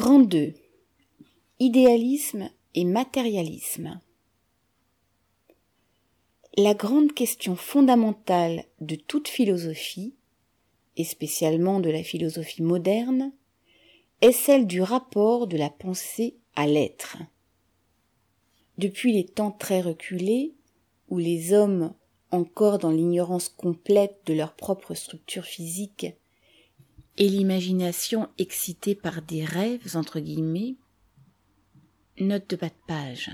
Grand 2. Idéalisme et matérialisme. La grande question fondamentale de toute philosophie, et spécialement de la philosophie moderne, est celle du rapport de la pensée à l'être. Depuis les temps très reculés, où les hommes, encore dans l'ignorance complète de leur propre structure physique, et l'imagination excitée par des rêves, entre guillemets, note de bas de page.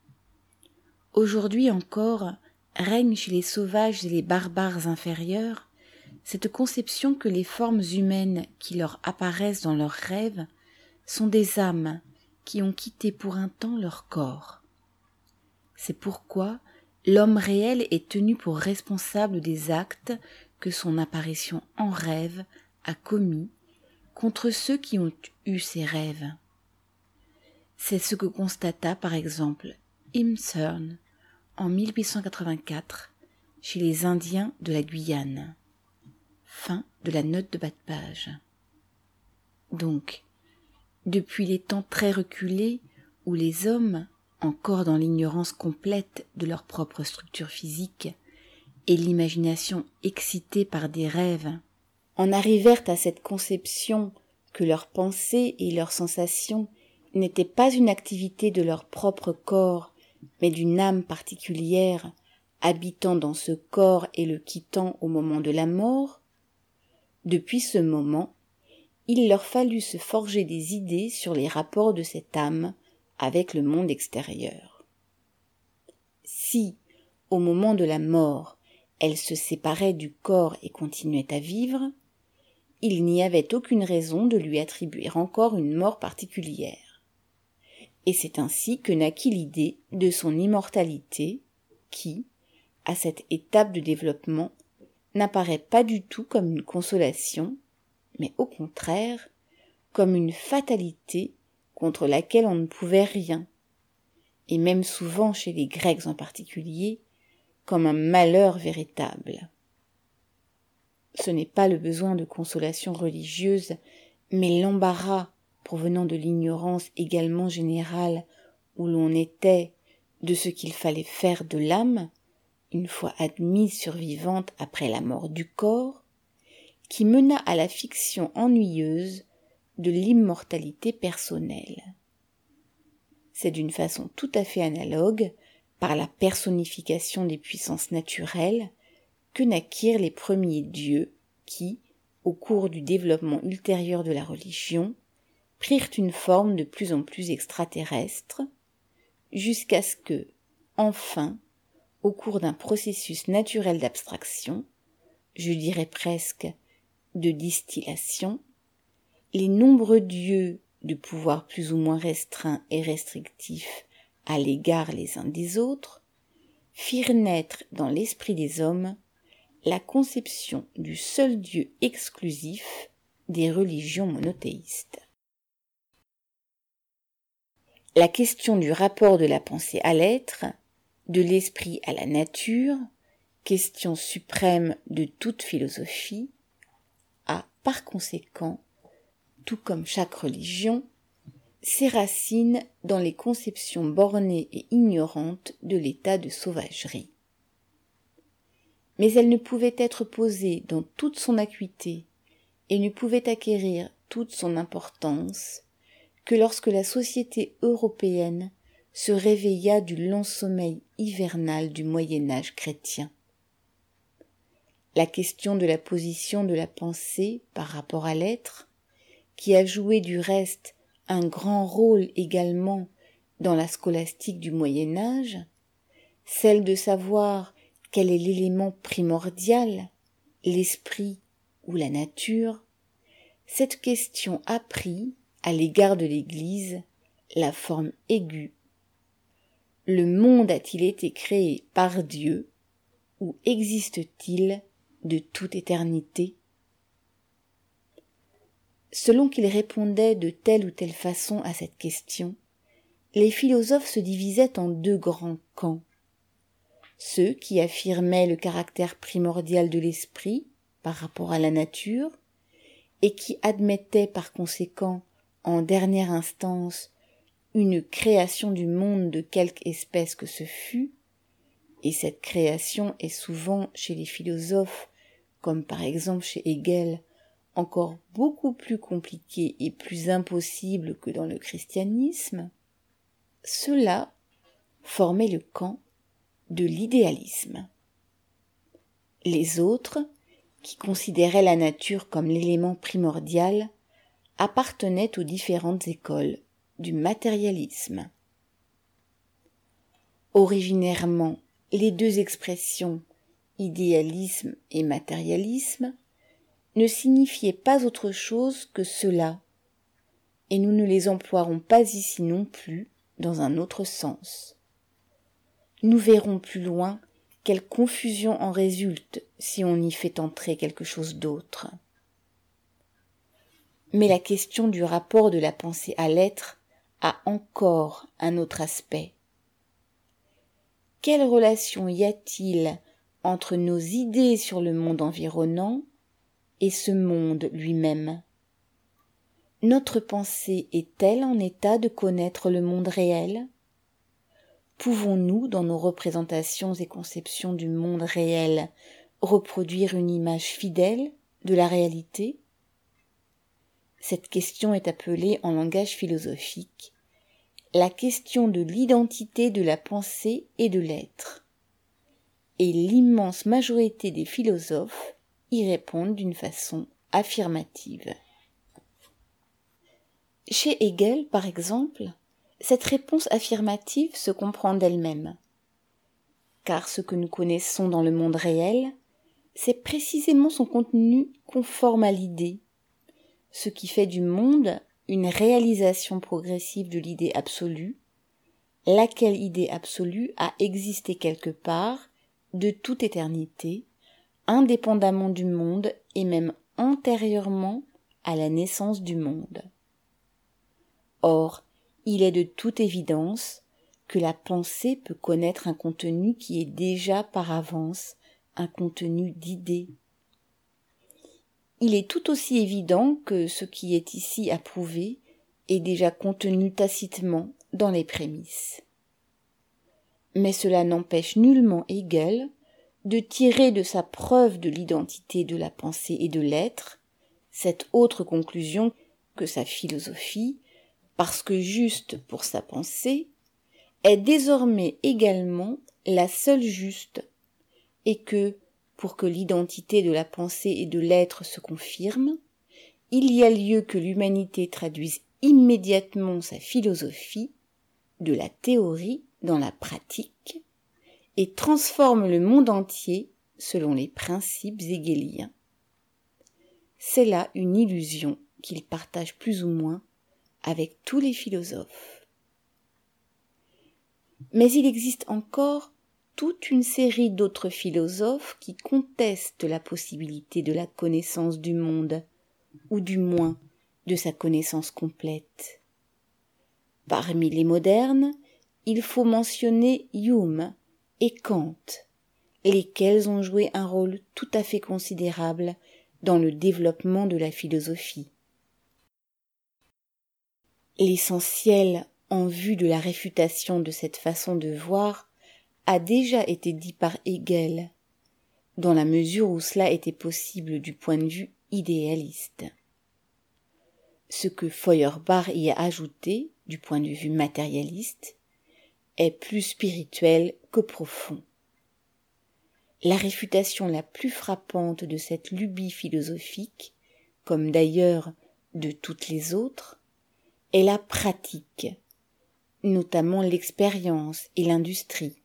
Aujourd'hui encore, règne chez les sauvages et les barbares inférieurs cette conception que les formes humaines qui leur apparaissent dans leurs rêves sont des âmes qui ont quitté pour un temps leur corps. C'est pourquoi l'homme réel est tenu pour responsable des actes que son apparition en rêve a commis contre ceux qui ont eu ces rêves. C'est ce que constata par exemple Im Thurn en 1884 chez les Indiens de la Guyane. Fin de la note de bas de page. Donc, depuis les temps très reculés où les hommes, encore dans l'ignorance complète de leur propre structure physique et l'imagination excitée par des rêves, en arrivèrent à cette conception que leurs pensées et leurs sensations n'étaient pas une activité de leur propre corps, mais d'une âme particulière, habitant dans ce corps et le quittant au moment de la mort, depuis ce moment, il leur fallut se forger des idées sur les rapports de cette âme avec le monde extérieur. Si, au moment de la mort, elle se séparait du corps et continuait à vivre, il n'y avait aucune raison de lui attribuer encore une mort particulière. Et c'est ainsi que naquit l'idée de son immortalité qui, à cette étape de développement, n'apparaît pas du tout comme une consolation, mais au contraire, comme une fatalité contre laquelle on ne pouvait rien, et même souvent chez les Grecs en particulier, comme un malheur véritable. Ce n'est pas le besoin de consolation religieuse, mais l'embarras provenant de l'ignorance également générale où l'on était de ce qu'il fallait faire de l'âme, une fois admise survivante après la mort du corps, qui mena à la fiction ennuyeuse de l'immortalité personnelle. C'est d'une façon tout à fait analogue, par la personnification des puissances naturelles, que naquirent les premiers dieux qui, au cours du développement ultérieur de la religion, prirent une forme de plus en plus extraterrestre, jusqu'à ce que, enfin, au cours d'un processus naturel d'abstraction, je dirais presque de distillation, les nombreux dieux de pouvoir plus ou moins restreint et restrictif à l'égard les uns des autres, firent naître dans l'esprit des hommes la conception du seul Dieu exclusif des religions monothéistes. La question du rapport de la pensée à l'être, de l'esprit à la nature, question suprême de toute philosophie, a par conséquent, tout comme chaque religion, ses racines dans les conceptions bornées et ignorantes de l'état de sauvagerie. Mais elle ne pouvait être posée dans toute son acuité et ne pouvait acquérir toute son importance que lorsque la société européenne se réveilla du long sommeil hivernal du Moyen-Âge chrétien. La question de la position de la pensée par rapport à l'être, qui a joué du reste un grand rôle également dans la scolastique du Moyen-Âge, celle de savoir quel est l'élément primordial, l'esprit ou la nature, cette question a pris, à l'égard de l'Église, la forme aiguë. Le monde a-t-il été créé par Dieu ou existe-t-il de toute éternité ? Selon qu'ils répondaient de telle ou telle façon à cette question, les philosophes se divisaient en deux grands camps. Ceux qui affirmaient le caractère primordial de l'esprit par rapport à la nature et qui admettaient par conséquent en dernière instance, une création du monde de quelque espèce que ce fût, et cette création est souvent chez les philosophes, comme par exemple chez Hegel, encore beaucoup plus compliquée et plus impossible que dans le christianisme, cela formait le camp de l'idéalisme. Les autres, qui considéraient la nature comme l'élément primordial, appartenaient aux différentes écoles du matérialisme. Originairement, les deux expressions idéalisme et matérialisme ne signifiaient pas autre chose que cela, et nous ne les emploierons pas ici non plus dans un autre sens. Nous verrons plus loin quelle confusion en résulte si on y fait entrer quelque chose d'autre. Mais la question du rapport de la pensée à l'être a encore un autre aspect. Quelle relation y a-t-il entre nos idées sur le monde environnant et ce monde lui-même? Notre pensée est-elle en état de connaître le monde réel? Pouvons-nous, dans nos représentations et conceptions du monde réel, reproduire une image fidèle de la réalité? Cette question est appelée en langage philosophique la question de l'identité de la pensée et de l'être. Et l'immense majorité des philosophes y répondent d'une façon affirmative. Chez Hegel, par exemple, cette réponse affirmative se comprend d'elle-même, car ce que nous connaissons dans le monde réel, c'est précisément son contenu conforme à l'idée, ce qui fait du monde une réalisation progressive de l'idée absolue, laquelle idée absolue a existé quelque part, de toute éternité, indépendamment du monde et même antérieurement à la naissance du monde. Or, il est de toute évidence que la pensée peut connaître un contenu qui est déjà par avance un contenu d'idées. Il est tout aussi évident que ce qui est ici approuvé est déjà contenu tacitement dans les prémices. Mais cela n'empêche nullement Hegel de tirer de sa preuve de l'identité de la pensée et de l'être cette autre conclusion que sa philosophie, parce que juste pour sa pensée, est désormais également la seule juste, et que, pour que l'identité de la pensée et de l'être se confirme, il y a lieu que l'humanité traduise immédiatement sa philosophie de la théorie dans la pratique et transforme le monde entier selon les principes hegéliens. C'est là une illusion qu'il partage plus ou moins avec tous les philosophes. Mais il existe encore toute une série d'autres philosophes qui contestent la possibilité de la connaissance du monde, ou du moins de sa connaissance complète. Parmi les modernes, il faut mentionner Hume et Kant, lesquels ont joué un rôle tout à fait considérable dans le développement de la philosophie. L'essentiel en vue de la réfutation de cette façon de voir a déjà été dit par Hegel, dans la mesure où cela était possible du point de vue idéaliste. Ce que Feuerbach y a ajouté, du point de vue matérialiste, est plus spirituel que profond. La réfutation la plus frappante de cette lubie philosophique, comme d'ailleurs de toutes les autres, est la pratique, notamment l'expérience et l'industrie.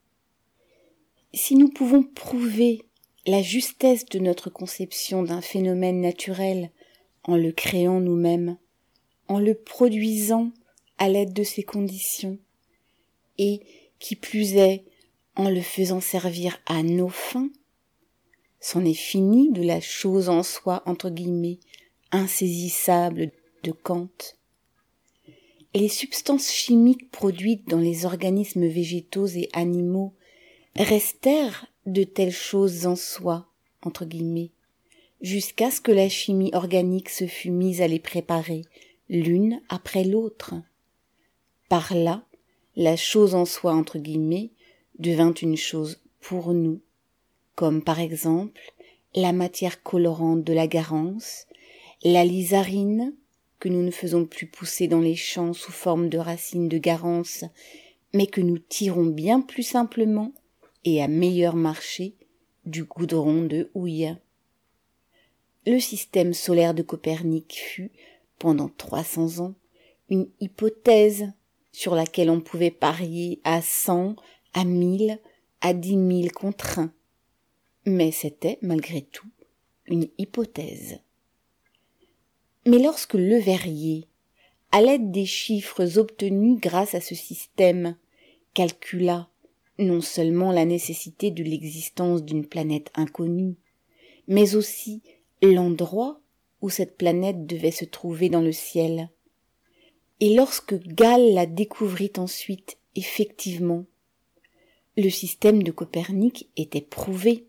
Si nous pouvons prouver la justesse de notre conception d'un phénomène naturel en le créant nous-mêmes, en le produisant à l'aide de ses conditions, et, qui plus est, en le faisant servir à nos fins, c'en est fini de la chose en soi, entre guillemets, insaisissable de Kant. Les substances chimiques produites dans les organismes végétaux et animaux restèrent de telles choses en soi, entre guillemets, jusqu'à ce que la chimie organique se fût mise à les préparer l'une après l'autre. Par là, la chose en soi, entre guillemets, devint une chose pour nous, comme par exemple la matière colorante de la garance, la lizarine, que nous ne faisons plus pousser dans les champs sous forme de racines de garance, mais que nous tirons bien plus simplement et à meilleur marché du goudron de houille. Le système solaire de Copernic fut, pendant 300 ans, une hypothèse sur laquelle on pouvait parier à 100, à 1000, à 10 000 contre 1. Mais c'était, malgré tout, une hypothèse. Mais lorsque Leverrier, à l'aide des chiffres obtenus grâce à ce système, calcula non seulement la nécessité de l'existence d'une planète inconnue, mais aussi l'endroit où cette planète devait se trouver dans le ciel. Et lorsque Gall la découvrit ensuite, effectivement, le système de Copernic était prouvé.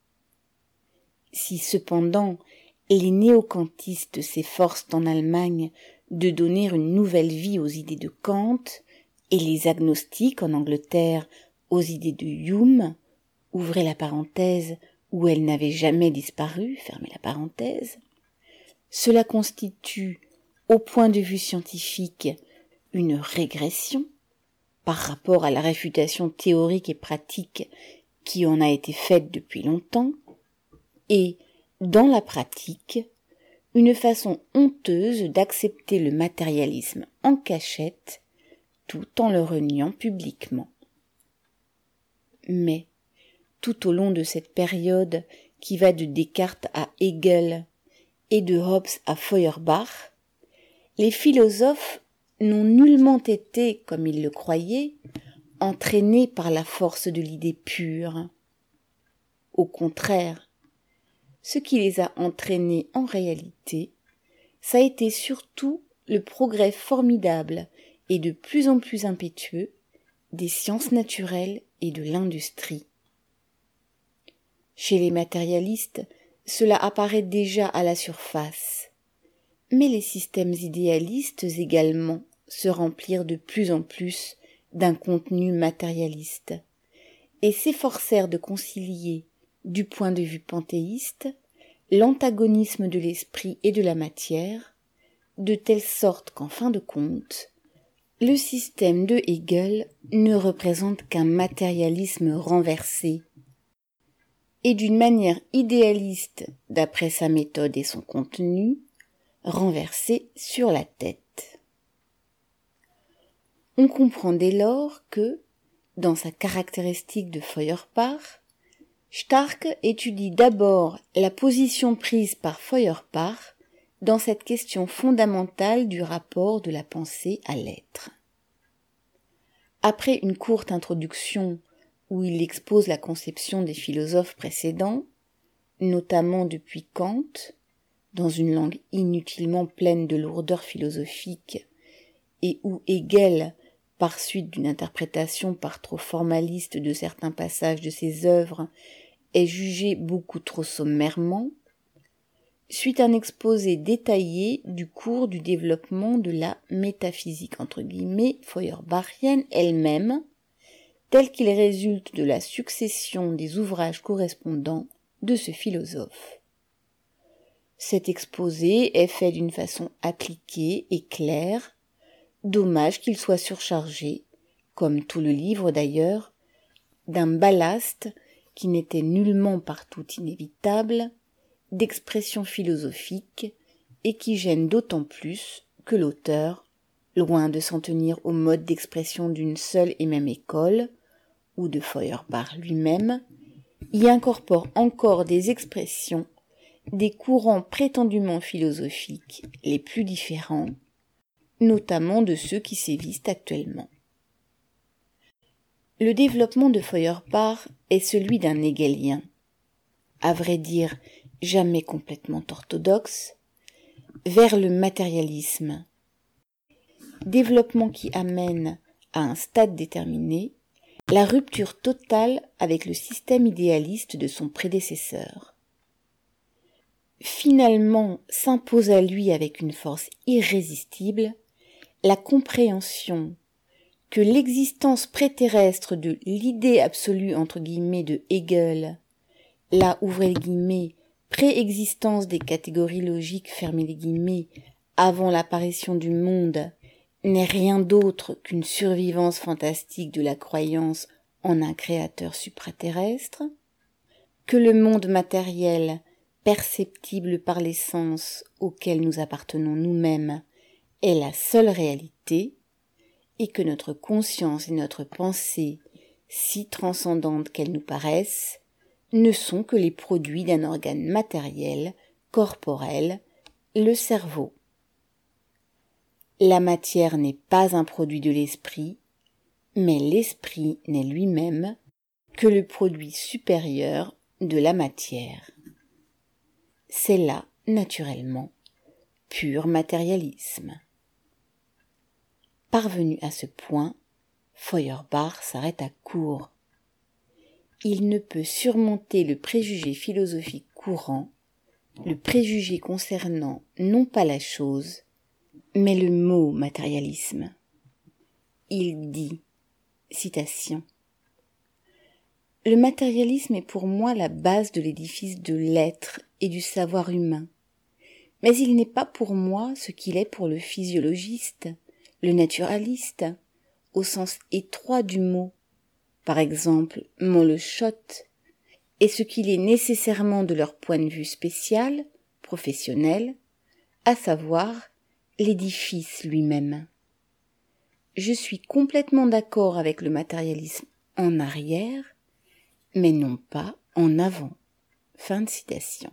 Si cependant les néo-kantistes s'efforcent en Allemagne de donner une nouvelle vie aux idées de Kant, et les agnostiques en Angleterre aux idées de Hume, ouvrez la parenthèse, où elles n'avaient jamais disparu, fermez la parenthèse, cela constitue, au point de vue scientifique, une régression par rapport à la réfutation théorique et pratique qui en a été faite depuis longtemps, et, dans la pratique, une façon honteuse d'accepter le matérialisme en cachette, tout en le reniant publiquement. Mais, tout au long de cette période qui va de Descartes à Hegel et de Hobbes à Feuerbach, les philosophes n'ont nullement été, comme ils le croyaient, entraînés par la force de l'idée pure. Au contraire, ce qui les a entraînés en réalité, ça a été surtout le progrès formidable et de plus en plus impétueux des sciences naturelles et de l'industrie. Chez les matérialistes, cela apparaît déjà à la surface. Mais les systèmes idéalistes également se remplirent de plus en plus d'un contenu matérialiste et s'efforcèrent de concilier, du point de vue panthéiste, l'antagonisme de l'esprit et de la matière, de telle sorte qu'en fin de compte, le système de Hegel ne représente qu'un matérialisme renversé, et d'une manière idéaliste d'après sa méthode et son contenu, renversé sur la tête. On comprend dès lors que, dans sa caractéristique de Feuerbach, Starck étudie d'abord la position prise par Feuerbach dans cette question fondamentale du rapport de la pensée à l'être. Après une courte introduction où il expose la conception des philosophes précédents, notamment depuis Kant, dans une langue inutilement pleine de lourdeur philosophique, et où Hegel, par suite d'une interprétation par trop formaliste de certains passages de ses œuvres, est jugé beaucoup trop sommairement, suit un exposé détaillé du cours du développement de la métaphysique entre guillemets feuerbachienne elle-même, tel qu'il résulte de la succession des ouvrages correspondants de ce philosophe. Cet exposé est fait d'une façon appliquée et claire, dommage qu'il soit surchargé, comme tout le livre d'ailleurs, d'un ballast qui n'était nullement partout inévitable, d'expressions philosophiques et qui gêne d'autant plus que l'auteur, loin de s'en tenir au mode d'expression d'une seule et même école, ou de Feuerbach lui-même, y incorpore encore des expressions des courants prétendument philosophiques les plus différents, notamment de ceux qui sévissent actuellement. Le développement de Feuerbach est celui d'un hegelien, à vrai dire jamais complètement orthodoxe, vers le matérialisme, développement qui amène à un stade déterminé la rupture totale avec le système idéaliste de son prédécesseur. finalement s'impose à lui avec une force irrésistible la compréhension que l'existence préterrestre de l'idée absolue entre guillemets de Hegel, la ouvrez les guillemets, préexistence des catégories logiques fermez les guillemets, avant l'apparition du monde, n'est rien d'autre qu'une survivance fantastique de la croyance en un créateur supraterrestre, que le monde matériel, perceptible par les sens auxquels nous appartenons nous-mêmes, est la seule réalité, et que notre conscience et notre pensée, si transcendantes qu'elles nous paraissent, ne sont que les produits d'un organe matériel, corporel, le cerveau. La matière n'est pas un produit de l'esprit, mais l'esprit n'est lui-même que le produit supérieur de la matière. C'est là, naturellement, pur matérialisme. Parvenu à ce point, Feuerbach s'arrêta court. Il ne peut surmonter le préjugé philosophique courant, le préjugé concernant non pas la chose, mais le mot matérialisme. Il dit, citation, « Le matérialisme est pour moi la base de l'édifice de l'être et du savoir humain, mais il n'est pas pour moi ce qu'il est pour le physiologiste, le naturaliste, au sens étroit du mot, par exemple Moleschott, et ce qu'il est nécessairement de leur point de vue spécial, professionnel, à savoir l'édifice lui-même. Je suis complètement d'accord avec le matérialisme en arrière, mais non pas en avant. » Fin de citation.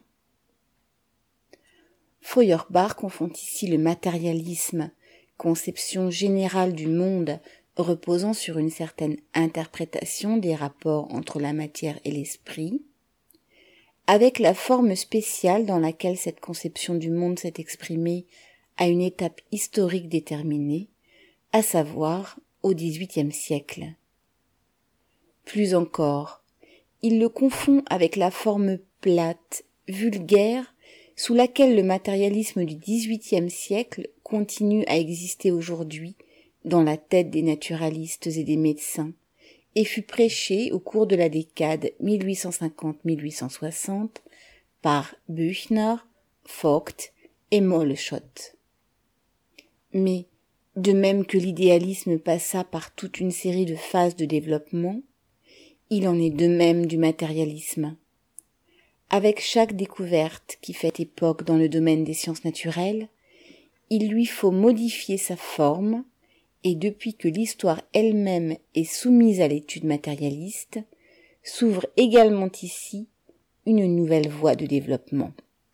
Feuerbach confond ici le matérialisme, conception générale du monde reposant sur une certaine interprétation des rapports entre la matière et l'esprit, avec la forme spéciale dans laquelle cette conception du monde s'est exprimée à une étape historique déterminée, à savoir au XVIIIe siècle. Plus encore, il le confond avec la forme plate, vulgaire, sous laquelle le matérialisme du XVIIIe siècle continue à exister aujourd'hui dans la tête des naturalistes et des médecins, et fut prêché au cours de la décade 1850-1860 par Büchner, Vogt et Moleschott. Mais, de même que l'idéalisme passa par toute une série de phases de développement, il en est de même du matérialisme. Avec chaque découverte qui fait époque dans le domaine des sciences naturelles, il lui faut modifier sa forme, et depuis que l'histoire elle-même est soumise à l'étude matérialiste, s'ouvre également ici une nouvelle voie de développement.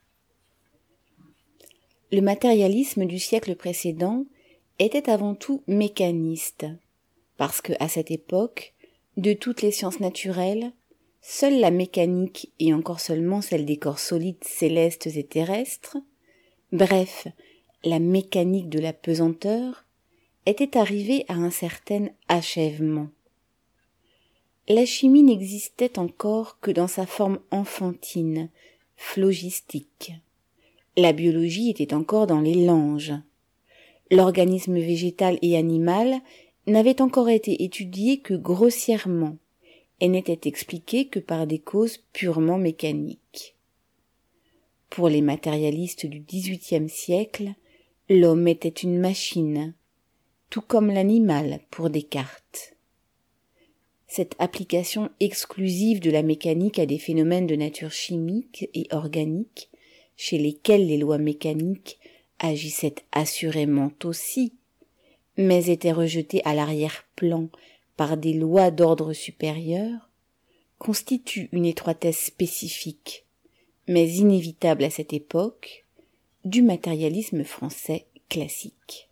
Le matérialisme du siècle précédent était avant tout mécaniste, parce que, à cette époque, de toutes les sciences naturelles, seule la mécanique, et encore seulement celle des corps solides célestes et terrestres, bref, la mécanique de la pesanteur, était arrivée à un certain achèvement. La chimie n'existait encore que dans sa forme enfantine, phlogistique. La biologie était encore dans les langes. L'organisme végétal et animal n'avait encore été étudié que grossièrement, et n'était expliqué que par des causes purement mécaniques. Pour les matérialistes du XVIIIe siècle, l'homme était une machine, tout comme l'animal pour Descartes. Cette application exclusive de la mécanique à des phénomènes de nature chimique et organique, chez lesquels les lois mécaniques agissaient assurément aussi, mais étaient rejetées à l'arrière-plan par des lois d'ordre supérieur, constitue une étroitesse spécifique, mais inévitable à cette époque, du matérialisme français classique.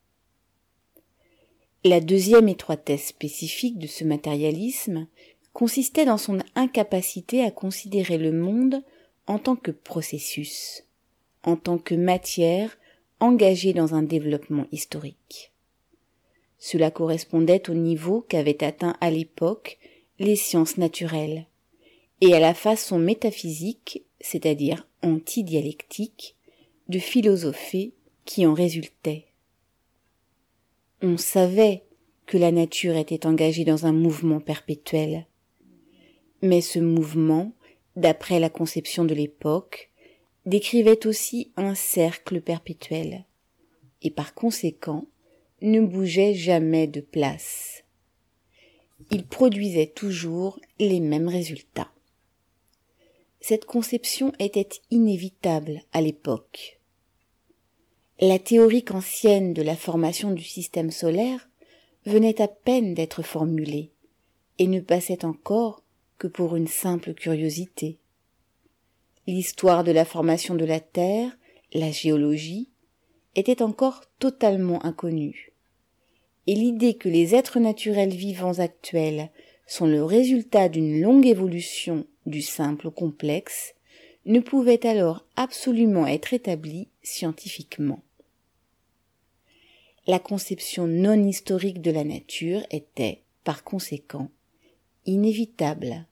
La deuxième étroitesse spécifique de ce matérialisme consistait dans son incapacité à considérer le monde en tant que processus, en tant que matière engagée dans un développement historique. Cela correspondait au niveau qu'avaient atteint à l'époque les sciences naturelles, et à la façon métaphysique c'est-à-dire anti-dialectique, de philosopher qui en résultait. On savait que la nature était engagée dans un mouvement perpétuel. Mais ce mouvement, d'après la conception de l'époque, décrivait aussi un cercle perpétuel, et par conséquent ne bougeait jamais de place. Il produisait toujours les mêmes résultats. Cette conception était inévitable à l'époque. La théorie kantienne de la formation du système solaire venait à peine d'être formulée et ne passait encore que pour une simple curiosité. L'histoire de la formation de la Terre, la géologie, était encore totalement inconnue. Et l'idée que les êtres naturels vivants actuels sont le résultat d'une longue évolution du simple au complexe ne pouvait alors absolument être établie scientifiquement. La conception non historique de la nature était, par conséquent, inévitable.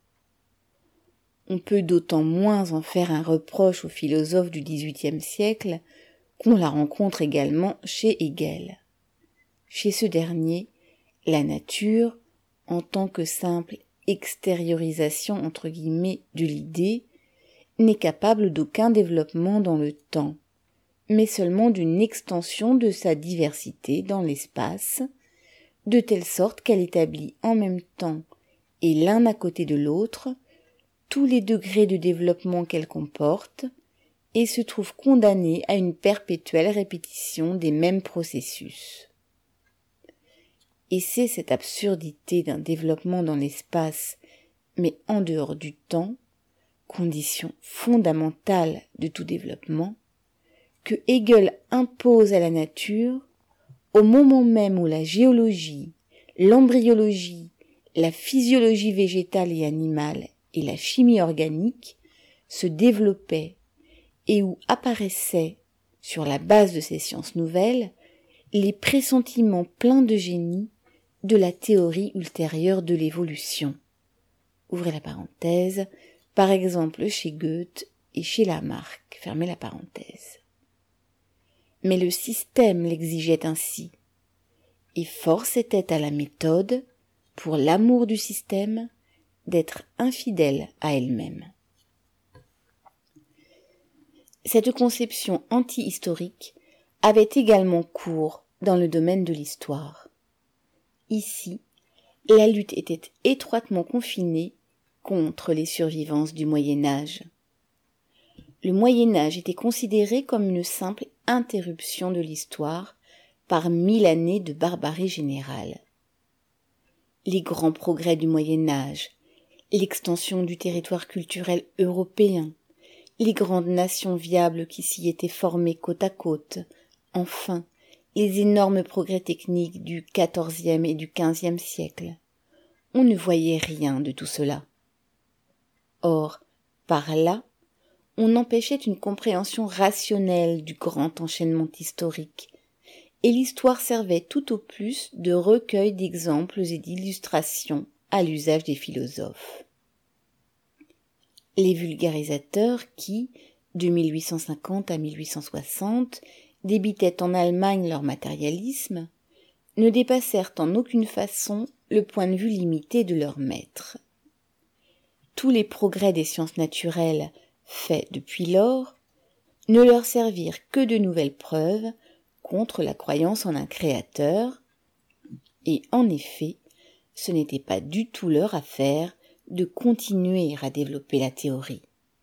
On peut d'autant moins en faire un reproche aux philosophes du XVIIIe siècle qu'on la rencontre également chez Hegel. Chez ce dernier, la nature, en tant que simple extériorisation entre guillemets de l'idée, n'est capable d'aucun développement dans le temps, mais seulement d'une extension de sa diversité dans l'espace, de telle sorte qu'elle établit en même temps et l'un à côté de l'autre tous les degrés de développement qu'elle comporte et se trouve condamnée à une perpétuelle répétition des mêmes processus. Et c'est cette absurdité d'un développement dans l'espace, mais en dehors du temps, condition fondamentale de tout développement, que Hegel impose à la nature au moment même où la géologie, l'embryologie, la physiologie végétale et animale et la chimie organique se développaient et où apparaissaient, sur la base de ces sciences nouvelles, les pressentiments pleins de génie de la théorie ultérieure de l'évolution. Ouvrez la parenthèse, par exemple chez Goethe et chez Lamarck, fermez la parenthèse. Mais le système l'exigeait ainsi, et force était à la méthode, pour l'amour du système, d'être infidèle à elle-même. Cette conception anti-historique avait également cours dans le domaine de l'histoire. Ici, la lutte était étroitement confinée contre les survivances du Moyen-Âge. Le Moyen-Âge était considéré comme une simple interruption de l'histoire par 1000 années de barbarie générale. Les grands progrès du Moyen-Âge, l'extension du territoire culturel européen, les grandes nations viables qui s'y étaient formées côte à côte, enfin, les énormes progrès techniques du XIVe et du XVe siècle. On ne voyait rien de tout cela. Or, par là, on empêchait une compréhension rationnelle du grand enchaînement historique, et l'histoire servait tout au plus de recueil d'exemples et d'illustrations à l'usage des philosophes. Les vulgarisateurs qui, de 1850 à 1860, débitaient en Allemagne leur matérialisme, ne dépassèrent en aucune façon le point de vue limité de leurs maîtres. Tous les progrès des sciences naturelles faits depuis lors ne leur servirent que de nouvelles preuves contre la croyance en un créateur, et en effet, ce n'était pas du tout leur affaire de continuer à développer la théorie.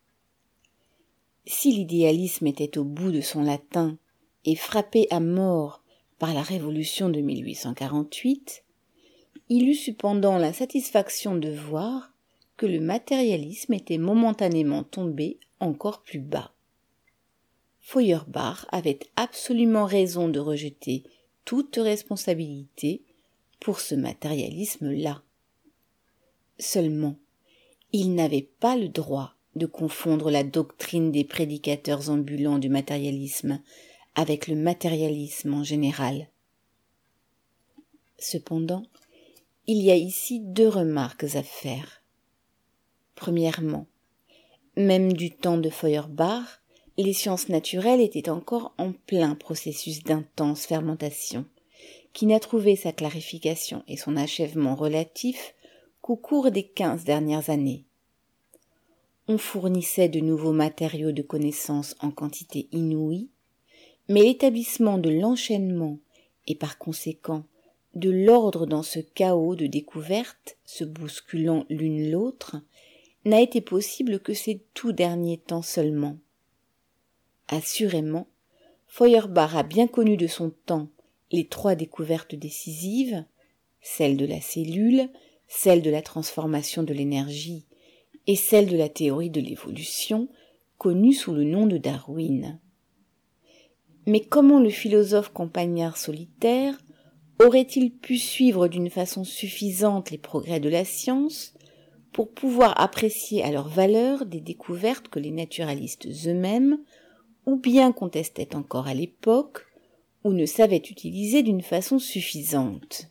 Si l'idéalisme était au bout de son latin et frappé à mort par la Révolution de 1848, il eut cependant la satisfaction de voir que le matérialisme était momentanément tombé encore plus bas. Feuerbach avait absolument raison de rejeter toute responsabilité pour ce matérialisme-là. Seulement, il n'avait pas le droit de confondre la doctrine des prédicateurs ambulants du matérialisme avec le matérialisme en général. Cependant, il y a ici deux remarques à faire. Premièrement, Même du temps de Feuerbach, les sciences naturelles étaient encore en plein processus d'intense fermentation, qui n'a trouvé sa clarification et son achèvement relatif qu'au cours des 15 dernières années. On fournissait de nouveaux matériaux de connaissance en quantité inouïe, mais l'établissement de l'enchaînement et par conséquent de l'ordre dans ce chaos de découvertes se bousculant l'une l'autre n'a été possible que ces tout derniers temps seulement. Assurément, Feuerbach a bien connu de son temps les 3 découvertes décisives, celle de la cellule, celle de la transformation de l'énergie et celle de la théorie de l'évolution, connue sous le nom de Darwin. Mais comment le philosophe campagnard solitaire aurait-il pu suivre d'une façon suffisante les progrès de la science pour pouvoir apprécier à leur valeur des découvertes que les naturalistes eux-mêmes ou bien contestaient encore à l'époque, ou ne savaient utiliser d'une façon suffisante.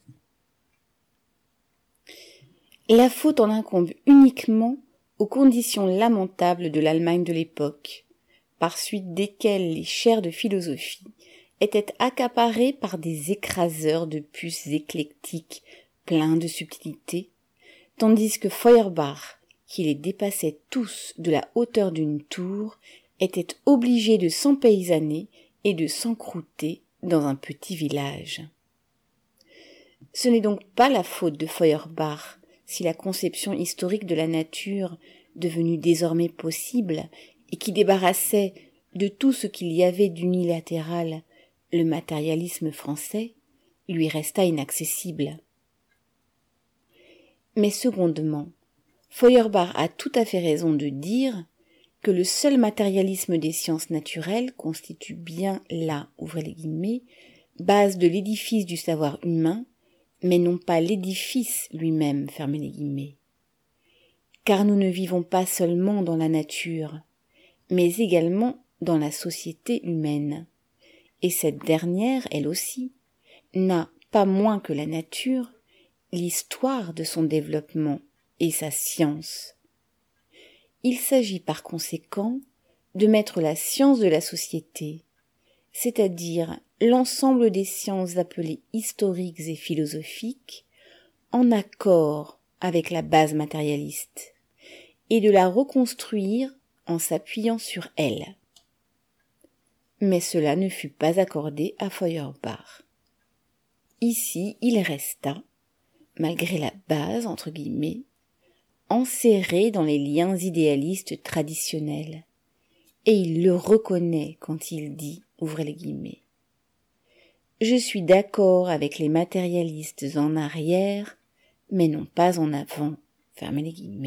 La faute en incombe uniquement aux conditions lamentables de l'Allemagne de l'époque, par suite desquelles les chaires de philosophie étaient accaparées par des écraseurs de puces éclectiques pleins de subtilité, tandis que Feuerbach, qui les dépassait tous de la hauteur d'une tour, était obligé de s'empaysanner et de s'encrouter dans un petit village. Ce n'est donc pas la faute de Feuerbach si la conception historique de la nature, devenue désormais possible et qui débarrassait de tout ce qu'il y avait d'unilatéral le matérialisme français, lui resta inaccessible. Mais secondement, Feuerbach a tout à fait raison de dire que le seul matérialisme des sciences naturelles constitue bien la, ouvrez les guillemets, base de l'édifice du savoir humain, mais non pas l'édifice lui-même, fermez les guillemets. Car nous ne vivons pas seulement dans la nature, mais également dans la société humaine. Et cette dernière, elle aussi, n'a, pas moins que la nature, l'histoire de son développement et sa science. Il s'agit par conséquent de mettre la science de la société, c'est-à-dire l'ensemble des sciences appelées historiques et philosophiques, en accord avec la base matérialiste, et de la reconstruire en s'appuyant sur elle. Mais cela ne fut pas accordé à Feuerbach. Ici, il resta, malgré la base, entre guillemets, enserré dans les liens idéalistes traditionnels, et il le reconnaît quand il dit, ouvrez les guillemets, « Je suis d'accord avec les matérialistes en arrière, mais non pas en avant, fermez les guillemets. »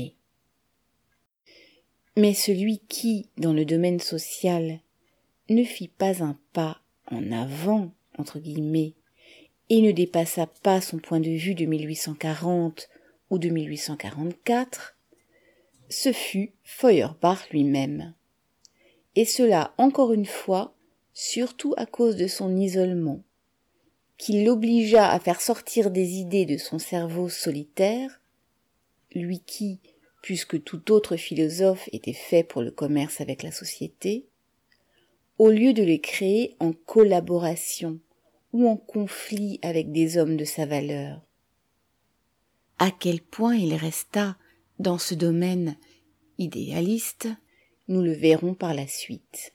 Mais celui qui, dans le domaine social, ne fit pas un pas en avant, entre guillemets, et ne dépassa pas son point de vue de 1840 ou de 1844, ce fut Feuerbach lui-même. Et cela, encore une fois, surtout à cause de son isolement, qui l'obligea à faire sortir des idées de son cerveau solitaire, lui qui, plus que tout autre philosophe, était fait pour le commerce avec la société, au lieu de les créer en collaboration ou en conflit avec des hommes de sa valeur. À quel point il resta, dans ce domaine idéaliste, nous le verrons par la suite.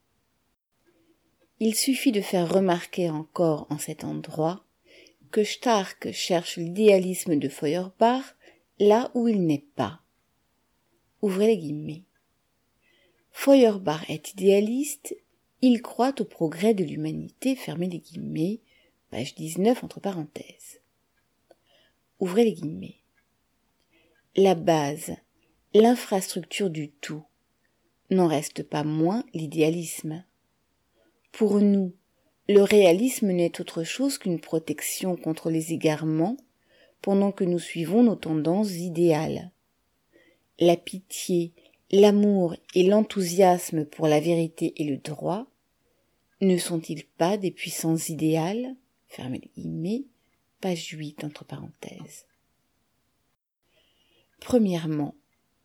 Il suffit de faire remarquer encore en cet endroit que Starck cherche l'idéalisme de Feuerbach là où il n'est pas. Ouvrez les guillemets. Feuerbach est idéaliste, il croit au progrès de l'humanité, fermez les guillemets, page 19 entre parenthèses. Ouvrez les guillemets. La base, l'infrastructure du tout, n'en reste pas moins l'idéalisme. Pour nous, le réalisme n'est autre chose qu'une protection contre les égarements pendant que nous suivons nos tendances idéales. La pitié, l'amour et l'enthousiasme pour la vérité et le droit ne sont-ils pas des puissances idéales, fermez les guillemets, page 8 entre parenthèses. Premièrement,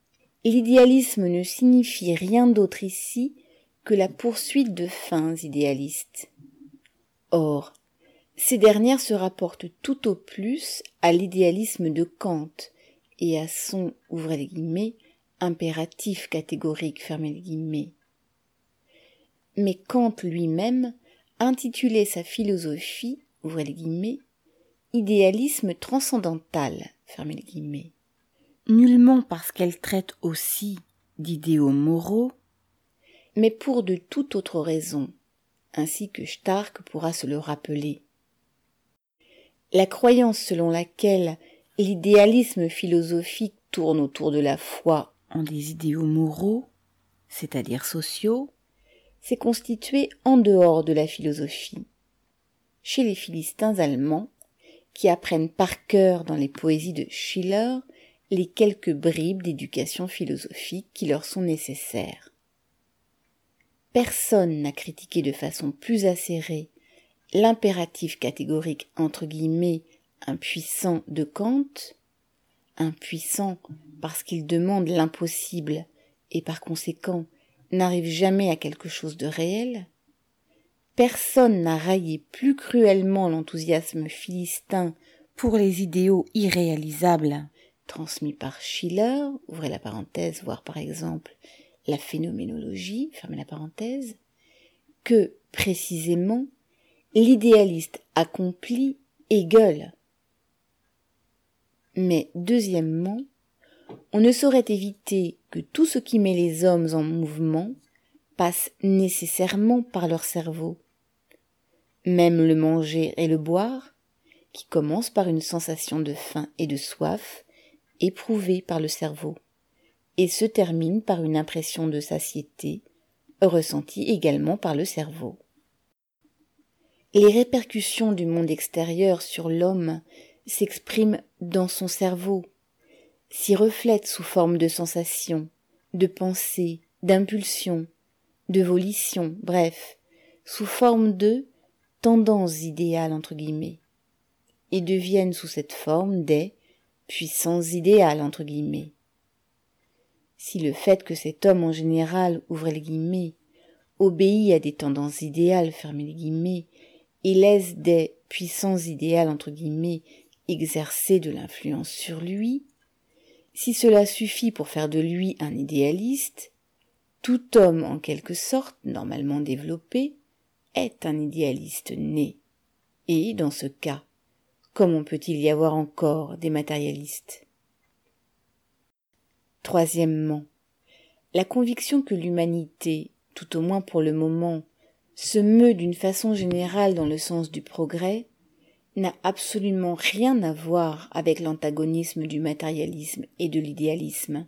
L'idéalisme ne signifie rien d'autre ici que la poursuite de fins idéalistes. Or, ces dernières se rapportent tout au plus à l'idéalisme de Kant et à son, ouvrez les guillemets, impératif catégorique, fermez les guillemets. Mais Kant lui-même intitulait sa philosophie, ouvrez les guillemets, idéalisme transcendantal, fermez les guillemets. Nullement parce qu'elle traite aussi d'idéaux moraux, mais pour de toute autre raison, ainsi que Starck pourra se le rappeler. La croyance selon laquelle l'idéalisme philosophique tourne autour de la foi en des idéaux moraux, c'est-à-dire sociaux, s'est constituée en dehors de la philosophie. Chez les Philistins allemands, qui apprennent par cœur dans les poésies de Schiller les quelques bribes d'éducation philosophique qui leur sont nécessaires. Personne n'a critiqué de façon plus acérée l'impératif catégorique entre guillemets impuissant de Kant, impuissant parce qu'il demande l'impossible et par conséquent n'arrive jamais à quelque chose de réel. Personne n'a raillé plus cruellement l'enthousiasme philistin pour les idéaux irréalisables transmis par Schiller, ouvrez la parenthèse, voire par exemple la phénoménologie, fermez la parenthèse, que, précisément, l'idéaliste accompli Hegel. Mais, deuxièmement, on ne saurait éviter que tout ce qui met les hommes en mouvement passe nécessairement par leur cerveau. Même le manger et le boire, qui commence par une sensation de faim et de soif, éprouvée par le cerveau, et se termine par une impression de satiété, ressentie également par le cerveau. Les répercussions du monde extérieur sur l'homme s'expriment dans son cerveau, s'y reflètent sous forme de sensations, de pensées, d'impulsions, de volitions, bref, sous forme de tendances idéales entre guillemets, et deviennent sous cette forme des puissances idéales entre guillemets. Si le fait que cet homme en général, ouvrez les guillemets, obéit à des tendances idéales, fermez les guillemets, et laisse des puissances idéales entre guillemets exercer de l'influence sur lui, si cela suffit pour faire de lui un idéaliste, tout homme en quelque sorte, normalement développé, est un idéaliste né. Et, dans ce cas, comment peut-il y avoir encore des matérialistes ? Troisièmement, la conviction que l'humanité, tout au moins pour le moment, se meut d'une façon générale dans le sens du progrès, n'a absolument rien à voir avec l'antagonisme du matérialisme et de l'idéalisme.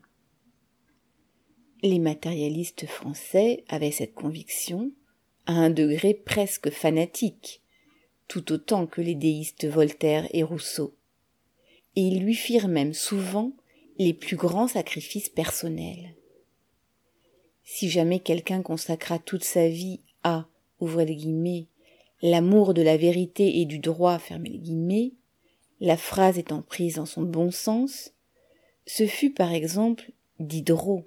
Les matérialistes français avaient cette conviction à un degré presque fanatique, tout autant que les déistes Voltaire et Rousseau, et ils lui firent même souvent les plus grands sacrifices personnels. Si jamais quelqu'un consacra toute sa vie à, ouvrez les guillemets, l'amour de la vérité et du droit, fermez les guillemets, la phrase étant prise dans son bon sens, ce fut par exemple Diderot.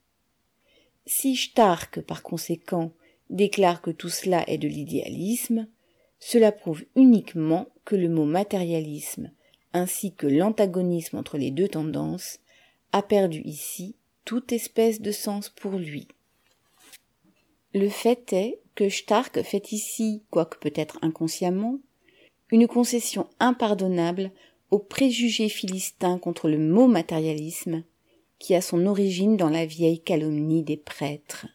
Si Starck, par conséquent, déclare que tout cela est de l'idéalisme, cela prouve uniquement que le mot matérialisme, ainsi que l'antagonisme entre les deux tendances, a perdu ici toute espèce de sens pour lui. Le fait est que Starck fait ici, quoique peut-être inconsciemment, une concession impardonnable aux préjugés philistins contre le mot matérialisme, qui a son origine dans la vieille calomnie des prêtres.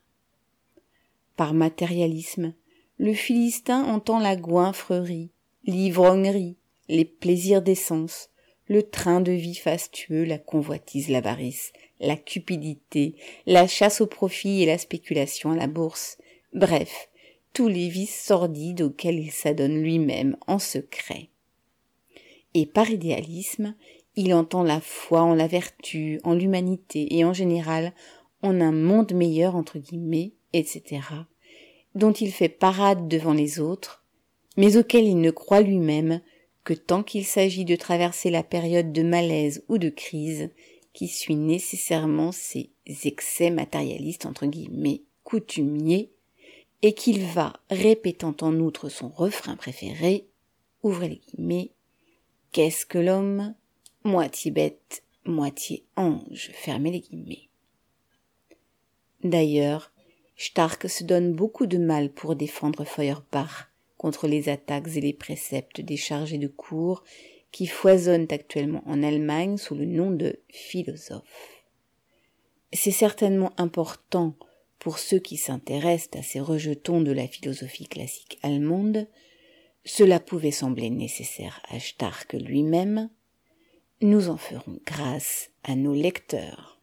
Par matérialisme, le Philistin entend la goinfrerie, l'ivrognerie, les plaisirs des sens, le train de vie fastueux, la convoitise, l'avarice, la cupidité, la chasse au profit et la spéculation à la bourse, bref, tous les vices sordides auxquels il s'adonne lui-même en secret. Et par idéalisme, il entend la foi en la vertu, en l'humanité et en général en un monde meilleur entre guillemets, etc., dont il fait parade devant les autres, mais auquel il ne croit lui-même que tant qu'il s'agit de traverser la période de malaise ou de crise qui suit nécessairement ces excès matérialistes entre guillemets coutumiers, et qu'il va, répétant en outre son refrain préféré, ouvrez les guillemets, qu'est-ce que l'homme? Moitié bête, moitié ange, fermez les guillemets. D'ailleurs, Stark se donne beaucoup de mal pour défendre Feuerbach contre les attaques et les préceptes des chargés de cours qui foisonnent actuellement en Allemagne sous le nom de philosophes. C'est certainement important pour ceux qui s'intéressent à ces rejetons de la philosophie classique allemande. Cela pouvait sembler nécessaire à Stark lui-même. Nous en ferons grâce à nos lecteurs.